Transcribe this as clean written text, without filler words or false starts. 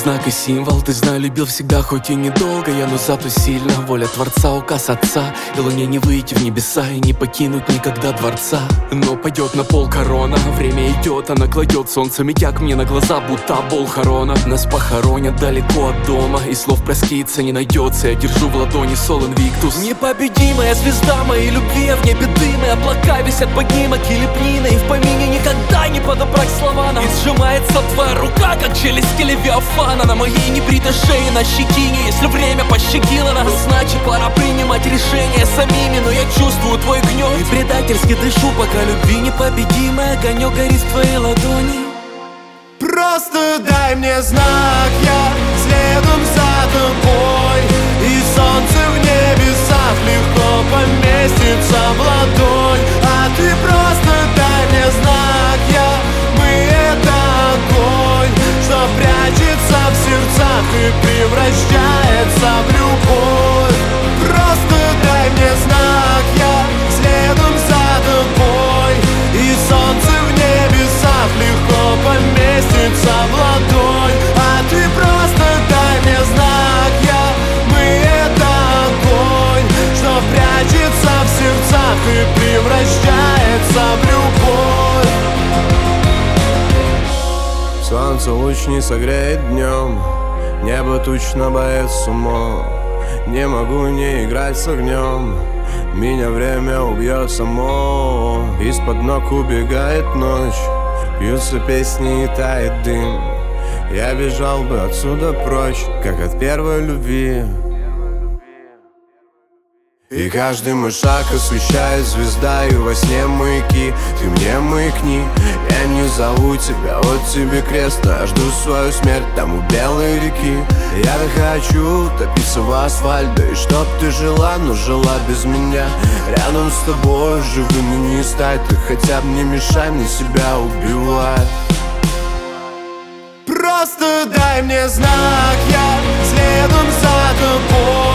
знак и символ. Ты знаю, любил всегда, хоть и недолго я, но зато сильно. Воля Творца, указ Отца, и луне не выйти в небеса и не покинуть никогда дворца. Но пойдет на пол корона, время идет, она кладет солнце медяк мне на глаза, будто бол хорона. Нас похоронят далеко от дома, и слов проскиться не найдется. Я держу в ладони Сол Инвиктус. Непобедимая звезда моей любви, в небе дым и облака висят поднимок и лепнина, и в помине никогда не подобрать слова нам. И сжимается твоя рука, как челюсти Левиафана, на моей небритой шее, на щетине. Если время пощадило нас, значит пора принимать решения самими. Но я чувствую твой гнев и предательски дышу, пока любви непобедимый огонек горит в твоей ладони. Просто дай мне знак, я следом за тобой, и солнце в небесах легко поместится в ладонь. А ты просто дай мне знак, мы это огонь, что прячется в сердцах и превращается в любовь. Просто дай мне знак, я следом за тобой, и солнце в небесах легко поместится в ладонь. А ты просто дай мне знак, мы это огонь, что прячется в сердцах и превращается в любовь. Солнце луч не согреет днем, небо тучно боец умом. Не могу не играть с огнем, меня время убьет само. Из-под ног убегает ночь, пьются песни и тает дым. Я бежал бы отсюда прочь, как от первой любви. И каждый мой шаг освещает звезда, и во сне маяки. Ты мне маякни, я не зову тебя, вот тебе крест, а жду свою смерть там у белой реки. Я хочу топиться в асфальт, да и чтоб ты жила, но жила без меня. Рядом с тобой живым и не стать, ты хотя бы не мешай мне себя убивать. Просто дай мне знак, я следом за тобой,